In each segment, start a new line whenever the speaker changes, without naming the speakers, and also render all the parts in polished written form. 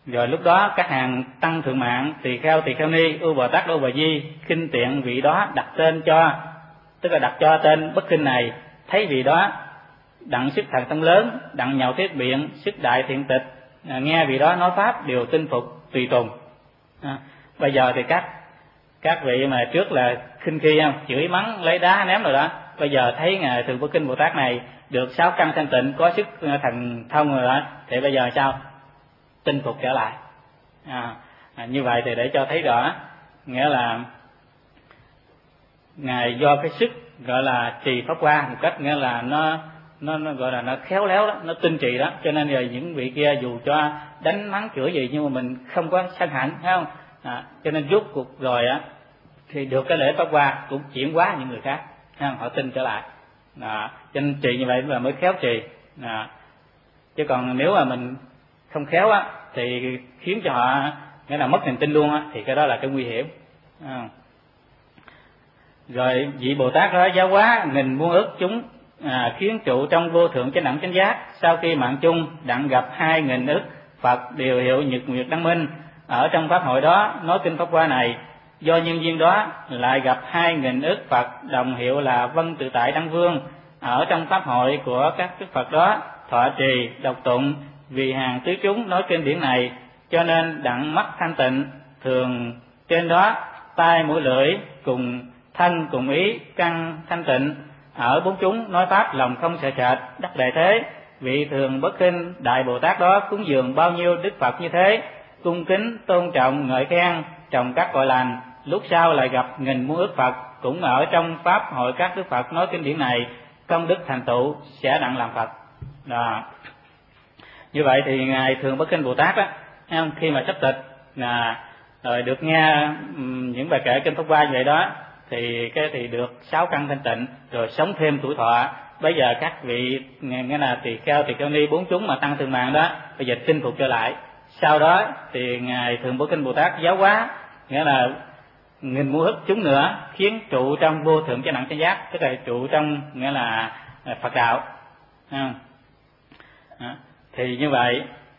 Rồi lúc đó các hàng tăng thượng mạng, tỳ kheo ni, ưu Bồ Tát, ưu Bà Di khinh tiện vị đó đặt tên cho, tức là đặt cho tên bất khinh này. Thấy vị đó đặng sức thần thông lớn, đặng nhậu thuyết biện, sức đại thiện tịch, nghe vị đó nói pháp đều tin phục tùy tùng. Bây giờ thì các vị mà trước là khinh khi không, chửi mắng lấy đá ném rồi đó, bây giờ thấy ngài Thượng Bất Kinh Bồ Tát này được 6 căn thanh tịnh, có sức thần thông rồi đó, thì bây giờ sao? Tin phục trở lại. Như vậy thì để cho thấy rõ, nghĩa là ngài do cái sức gọi là trì pháp qua một cách nghĩa là nó gọi là nó khéo léo đó, nó tinh trì đó, cho nên là những vị kia dù cho đánh mắng chửi gì nhưng mà mình không có sân hận, thấy không? Cho nên rút cuộc rồi á thì được cái lễ pháp qua cũng chuyển hóa những người khác, thấy không? Họ tin trở lại. Cho nên trì như vậy là mới khéo trì. Chứ còn nếu mà mình không khéo á thì khiến cho họ nghĩa là mất niềm tin luôn á, thì cái đó là cái nguy hiểm. Rồi vị Bồ Tát đó giáo hóa nghìn muôn ức chúng, khiến trụ trong vô thượng chánh đẳng chánh giác. Sau khi mạng chung đặng gặp 2.000 ức Phật đều hiệu nhật nguyệt đăng minh ở trong pháp hội đó nói kinh pháp hoa này. Do nhân duyên đó lại gặp 2.000 ức Phật đồng hiệu là Vân Tự Tại Đăng Vương ở trong pháp hội của các đức Phật đó thọ trì đọc tụng vì hàng tứ chúng nói kinh điển này, cho nên đặng mắt thanh tịnh thường trên đó, tai mũi lưỡi cùng thân cùng ý căn thanh tịnh, ở bốn chúng nói pháp lòng không sợ sệt đắc đại thế. Vị thường bất khinh đại Bồ Tát đó cúng dường bao nhiêu đức Phật như thế, cung kính tôn trọng ngợi khen trồng các cội lành. Lúc sau lại gặp nghìn muôn ức Phật cũng ở trong pháp hội các đức Phật nói kinh điển này, công đức thành tựu sẽ đặng làm Phật. Như vậy thì ngài thường bất khinh Bồ Tát á, khi mà chấp tịch rồi được nghe những bài kệ kinh pháp hoa như vậy đó, thì được 6 căn thanh tịnh, rồi sống thêm tuổi thọ. Bây giờ các vị nghĩa là tỳ kheo ni 4 chúng mà tăng thượng mạng đó, bây giờ chinh phục trở lại. Sau đó thì ngài thường Bất Kinh Bồ Tát giáo hóa nghĩa là nghìn muôn ức chúng nữa, khiến trụ trong vô thượng chánh đẳng chánh giác, tức là trụ trong nghĩa là Phật đạo. Thì như vậy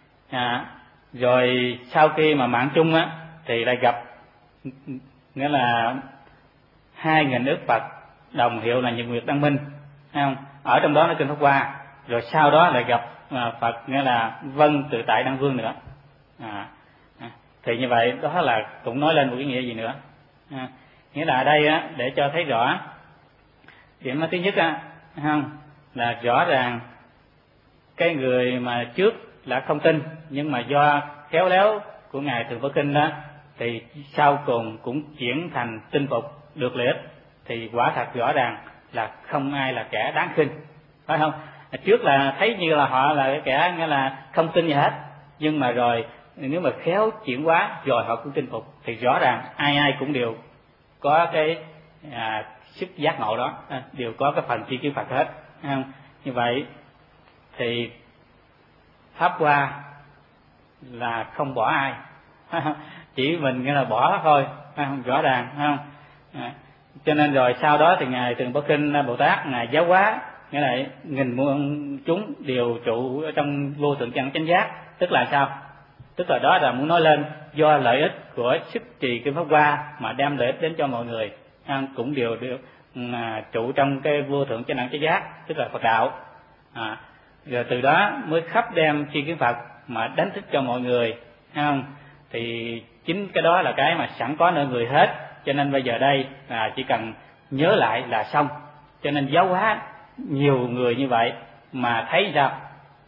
rồi sau khi mà mạng chung á thì lại gặp nghĩa là 2.000 ức Phật đồng hiệu là nhật nguyệt đăng minh, thấy không? Ở trong đó nó kinh pháp hoa. Rồi sau đó lại gặp Phật nghĩa là Vân Tự Tại Đăng Vương nữa. Thì như vậy đó là cũng nói lên một cái nghĩa gì nữa. Nghĩa là ở đây á, để cho thấy rõ điểm thứ nhất á, không là rõ ràng cái người mà trước là không tin, nhưng mà do khéo léo của ngài Thường Phổ Kinh đó thì sau cùng cũng chuyển thành tin phục được lợi ích, thì quả thật rõ ràng là không ai là kẻ đáng khinh, phải không? Trước là thấy như là họ là cái kẻ nghĩa là không tin gì hết, nhưng mà rồi nếu mà khéo chuyển hóa rồi họ cũng tin phục, thì rõ ràng ai cũng đều có cái sức giác ngộ đó, đều có cái phần tri kiến Phật hết, không? Như vậy thì pháp hoa là không bỏ ai, chỉ mình nghĩa là bỏ thôi, không? Rõ ràng, không? Cho nên rồi sau đó thì ngài Thường Bất Kinh Bồ Tát ngài giáo hóa nghĩa là nghìn muôn chúng đều trụ ở trong vô thượng chánh chánh giác, tức là sao? Tức là đó là muốn nói lên do lợi ích của sức trì kinh pháp hoa mà đem lợi ích đến cho mọi người, cũng đều được trụ trong cái vô thượng chánh đẳng chánh giác, tức là Phật đạo. Rồi từ đó mới khắp đem tri kiến Phật mà đánh thức cho mọi người, không? Thì chính cái đó là cái mà sẵn có nơi người hết, cho nên bây giờ đây chỉ cần nhớ lại là xong. Cho nên giáo hóa nhiều người như vậy mà thấy sao?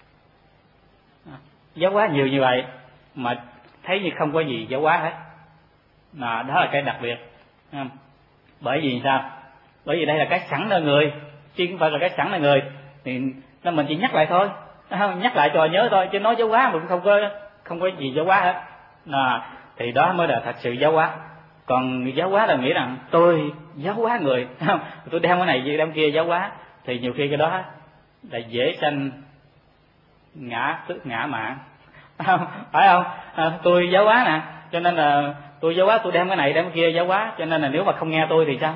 Giáo hóa nhiều như vậy mà thấy như không có gì giáo hóa hết, đó là cái đặc biệt. Bởi vì sao? Bởi vì đây là cái sẵn nơi người, chứ không phải là cái sẵn nơi người, thì mình chỉ nhắc lại thôi, nhắc lại cho nhớ thôi, chứ nói giáo hóa mình không có gì giáo hóa hết. Thì đó mới là thật sự giáo hóa. Còn giáo hóa là nghĩ rằng tôi giáo hóa người, tôi đem cái này đem kia giáo hóa, thì nhiều khi cái đó là dễ sanh ngã mạn, phải không? Tôi giáo hóa nè, cho nên là tôi giáo hóa, tôi đem cái này đem cái kia giáo hóa, cho nên là nếu mà không nghe tôi thì sao?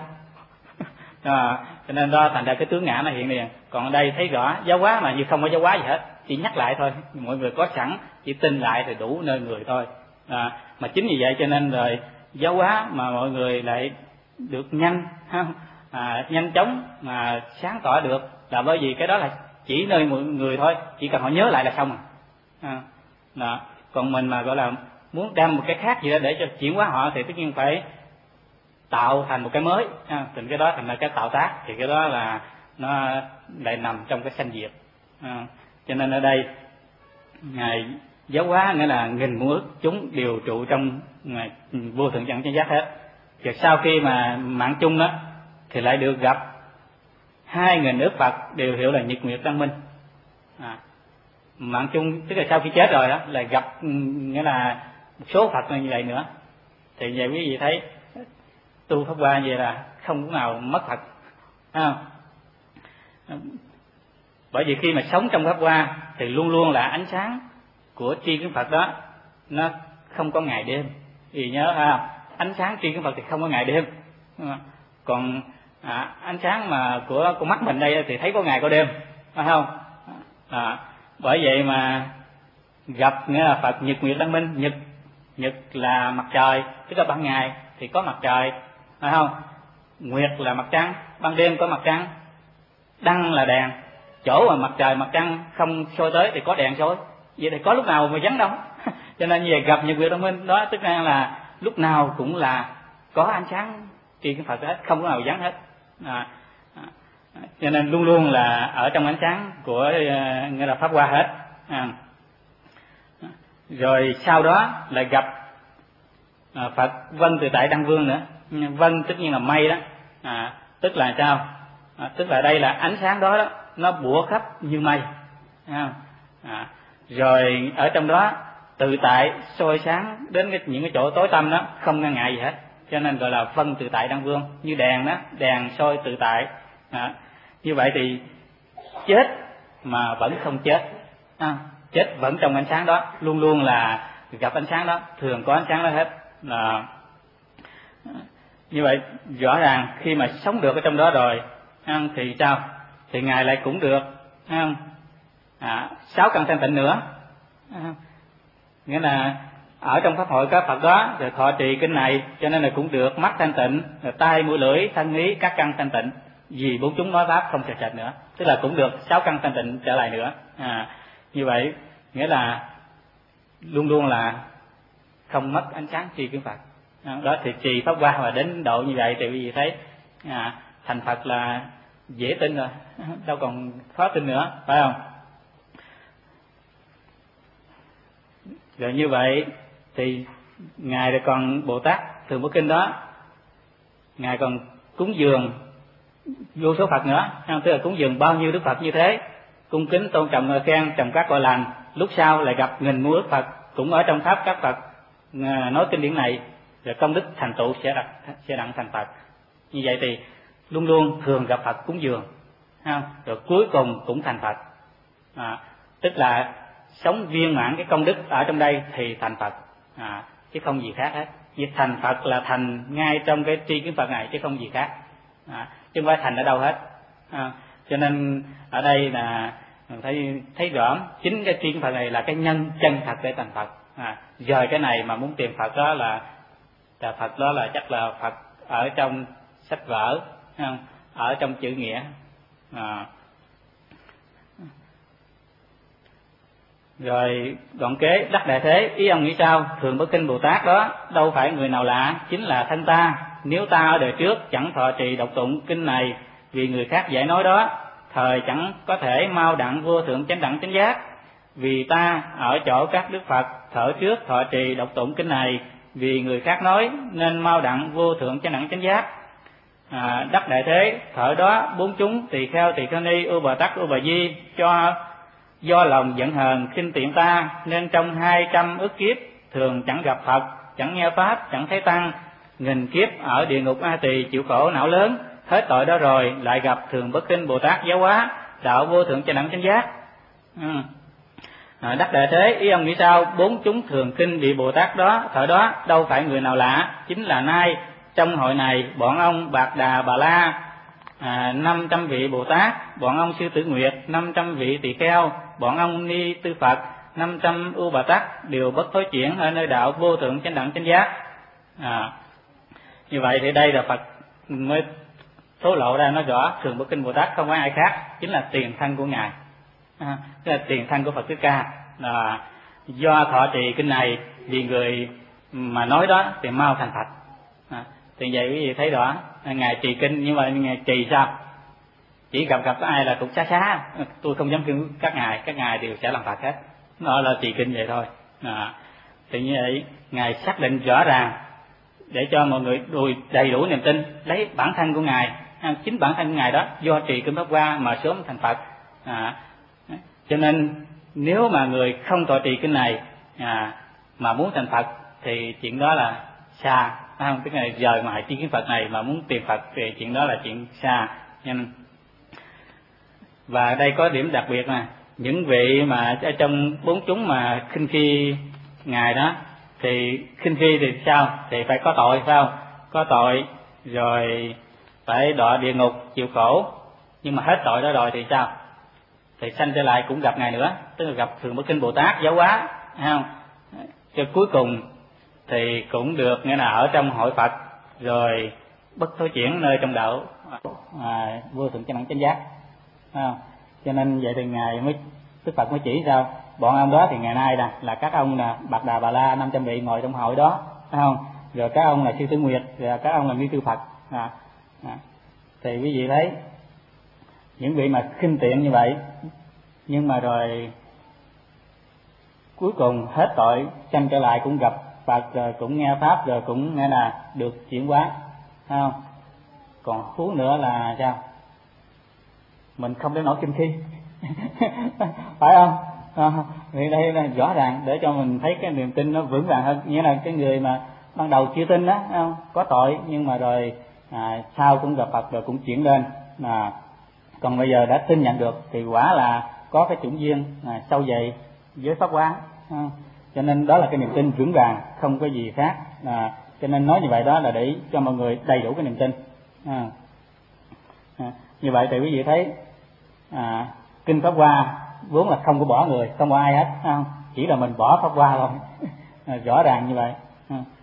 Cho nên đó thành ra cái tướng ngã nó hiện liền. Còn ở đây thấy rõ giáo hóa mà như không có giáo hóa gì hết. chỉ nhắc lại thôi, mọi người có sẵn, chỉ tin lại thì đủ nơi người thôi. Mà chính vì vậy cho nên rồi giáo hóa mà mọi người lại được nhanh, nhanh chóng mà sáng tỏ được, là bởi vì cái đó là chỉ nơi mọi người thôi, chỉ cần họ nhớ lại là xong rồi. Còn mình mà gọi là muốn đem một cái khác gì đó để cho chuyển hóa họ thì tất nhiên phải tạo thành một cái mới, thì cái đó thành là cái tạo tác, thì cái đó là nó lại nằm trong cái sanh diệt. Cho nên ở đây ngài giáo hóa nghĩa là nghìn muôn ức chúng đều trụ trong vô thượng chân chánh giác hết. Và sau khi mà mạng chung đó thì lại được gặp 2.000 ức Phật đều hiểu là nhật nguyệt đăng minh. Mạng chung tức là sau khi chết rồi đó là gặp nghĩa là một số Phật như vậy nữa. Thì vậy quý vị thấy tu Pháp Hoa vậy là không có nào mất Phật, không? Bởi vì khi mà sống trong Pháp Hoa thì luôn luôn là ánh sáng của tri kiến Phật đó, nó không có ngày đêm. Vì nhớ ánh sáng tri kiến Phật thì không có ngày đêm. Còn ánh sáng mà của mắt mình đây thì thấy có ngày có đêm, phải không? Bởi vậy mà gặp nghĩa là Phật nhật nguyệt đăng minh. Nhật là mặt trời, tức là ban ngày thì có mặt trời, phải không? Nguyệt là mặt trăng, ban đêm có mặt trăng. Đăng là đèn, chỗ mà mặt trời mặt trăng không soi tới thì có đèn soi. Vậy thì có lúc nào mà vắng đâu. Cho nên như vậy gặp nhật nguyệt đăng minh đó, tức là lúc nào cũng là có ánh sáng tri kiến Phật hết, không có nào vắng hết. Cho nên luôn luôn là ở trong ánh sáng của nghĩa là Pháp Hoa hết. Rồi sau đó lại gặp Phật Vân Tự Tại Đăng Vương nữa. Vân tất nhiên là mây đó, tức là sao? Tức là đây là ánh sáng đó nó bủa khắp như mây. Rồi ở trong đó tự tại soi sáng đến những cái chỗ tối tăm đó, không ngăn ngại gì hết. Cho nên gọi là Vân Tự Tại Đăng Vương, như đèn đó, đèn soi tự tại. Như vậy thì chết mà vẫn không chết, chết vẫn trong ánh sáng đó, luôn luôn là gặp ánh sáng đó, thường có ánh sáng đó hết. Như vậy rõ ràng khi mà sống được ở trong đó rồi thì sao? Thì ngài lại cũng được 6 căn thanh tịnh nữa. Nghĩa là ở trong pháp hội các Phật đó rồi thọ trì kinh này, cho nên là cũng được mắt thanh tịnh, rồi tai mũi lưỡi thân ý các căn thanh tịnh, vì bốn chúng nói pháp không sệt sệt nữa, tức là cũng được 6 căn thanh tịnh trở lại nữa. Như vậy nghĩa là luôn luôn là không mất ánh sáng tri kiến Phật. Đó thì trì pháp Hoa mà đến độ như vậy thì quý vị thấy thành Phật là dễ tin rồi, đâu còn khó tin nữa, phải không? Rồi như vậy thì ngài rồi còn Bồ Tát Thường Bố Kinh đó, ngài còn cúng dường vô số Phật nữa, tức là cúng dường bao nhiêu Đức Phật như thế, cung kính tôn trọng ngợi khen trồng các gọi lành. Lúc sau lại gặp nghìn muôn ức Phật cũng ở trong pháp các Phật nói kinh điển này, rồi công đức thành tựu sẽ đặng thành Phật. Như vậy thì luôn luôn thường gặp Phật cúng dường, rồi cuối cùng cũng thành Phật. Tức là sống viên mãn cái công đức ở trong đây thì thành Phật, chứ không gì khác hết. Vì thành Phật là thành ngay trong cái tri kiến Phật này, chứ không gì khác, chứ không phải thành ở đâu hết. Cho nên ở đây là thấy rõ chính cái tri kiến Phật này là cái nhân chân thật để thành Phật. Rời cái này mà muốn tìm Phật đó là Phật đó là chắc là Phật ở trong sách vở, ở trong chữ nghĩa. Rồi đoạn kế đắc đại thế, ý ông nghĩ sao? Thường Bất Kinh Bồ Tát đó đâu phải người nào lạ, chính là thân ta. Nếu ta ở đời trước chẳng thọ trì đọc tụng kinh này vì người khác giải nói đó, thời chẳng có thể mau đặng vô thượng chánh đẳng chánh giác. Vì ta ở chỗ các đức Phật thở trước thọ trì đọc tụng kinh này vì người khác nói, nên mau đặng vô thượng chánh đẳng chánh giác. Đắc đại thế, thở đó bốn chúng tỳ kheo ni ưu Bồ Tát ưu Bà Di do lòng giận hờn khinh tiện ta, nên trong 200 ức kiếp thường chẳng gặp Phật, chẳng nghe pháp, chẳng thấy tăng, nghìn kiếp ở địa ngục A Tỳ chịu khổ não lớn. Hết tội đó rồi lại gặp Thường Bất Kinh Bồ Tát giáo hóa đạo vô thượng chánh đẳng chánh giác. Đắc đại thế, ý ông nghĩ sao? Bốn chúng thường kinh vị Bồ Tát đó thở đó đâu phải người nào lạ, chính là nay trong hội này bọn ông Bạc Đà Bà La 500 vị Bồ Tát, bọn ông Sư Tử Nguyệt 500 vị tỳ kheo, bọn ông ni tư Phật 500 ưu Bà Tát đều bất thối chuyển ở nơi đạo vô thượng chánh đẳng chánh giác. Như vậy thì đây là Phật mới thố lộ ra nói rõ Thường Bất Kinh Bồ Tát không phải ai khác, chính là tiền thân của ngài, tức là tiền thân của Phật Thích Ca. Do thọ trì kinh này vì người mà nói đó thì mau thành Phật. Thì vậy quý vị thấy rõ ngài trì kinh, nhưng mà ngài trì sao? Chỉ gặp ai là cũng xá tôi không dám kêu các ngài đều sẽ làm Phật hết, nó là trì kinh vậy thôi. Thì như vậy ngài xác định rõ ràng để cho mọi người đầy đủ niềm tin, lấy bản thân của ngài, chính bản thân của ngài đó do trì kinh Pháp Hoa mà sớm thành Phật. Cho nên nếu mà người không thọ trì kinh này mà muốn thành Phật thì chuyện đó là xa, không? Tức là giờ mà tri kiến Phật này mà muốn tìm Phật thì chuyện đó là chuyện xa. Nên và đây có điểm đặc biệt là những vị mà ở trong bốn chúng mà khinh khi ngài đó thì khinh khi thì sao? Thì phải có tội, phải không? Có tội rồi phải đọa địa ngục chịu khổ, nhưng mà hết tội đó rồi thì sao? Thì sanh trở lại cũng gặp ngài nữa, tức là gặp Thường Bất Kinh Bồ Tát giáo hóa, thấy không? Cho cuối cùng thì cũng được, nghĩa là ở trong hội Phật rồi bất thối chuyển nơi trong đạo vô thượng chánh đẳng chánh giác. Cho nên vậy thì ngài mới, Đức Phật mới chỉ sao bọn ông đó thì ngày nay là các ông là Bạc Đà Bà La 500 vị ngồi trong hội đó, phải không? Rồi các ông là Sư Tử Nguyệt, rồi các ông là Ni Tư Phật. Thì quý vị thấy những vị mà khinh tiện như vậy, nhưng mà rồi cuối cùng hết tội sanh trở lại cũng gặp Phật, rồi cũng nghe pháp, rồi cũng nghe là được chuyển hóa, phải không? Còn huống nữa là sao? Mình không đến nỗi kinh khi phải không? Thì đây là rõ ràng để cho mình thấy cái niềm tin nó vững vàng hơn. Nghĩa là cái người mà ban đầu chưa tin đó, không có tội, nhưng mà rồi sau cũng gặp Phật rồi cũng chuyển lên. Còn bây giờ đã tin nhận được thì quả là có cái chủng duyên sâu dày với Pháp Hoa. Cho nên đó là cái niềm tin vững vàng, không có gì khác. Cho nên nói như vậy đó là để cho mọi người đầy đủ cái niềm tin. Như vậy thì quý vị thấy kinh Pháp Hoa vốn là không có bỏ người, không bỏ ai hết, không? Chỉ là mình bỏ Pháp Hoa thôi. Rõ ràng như vậy.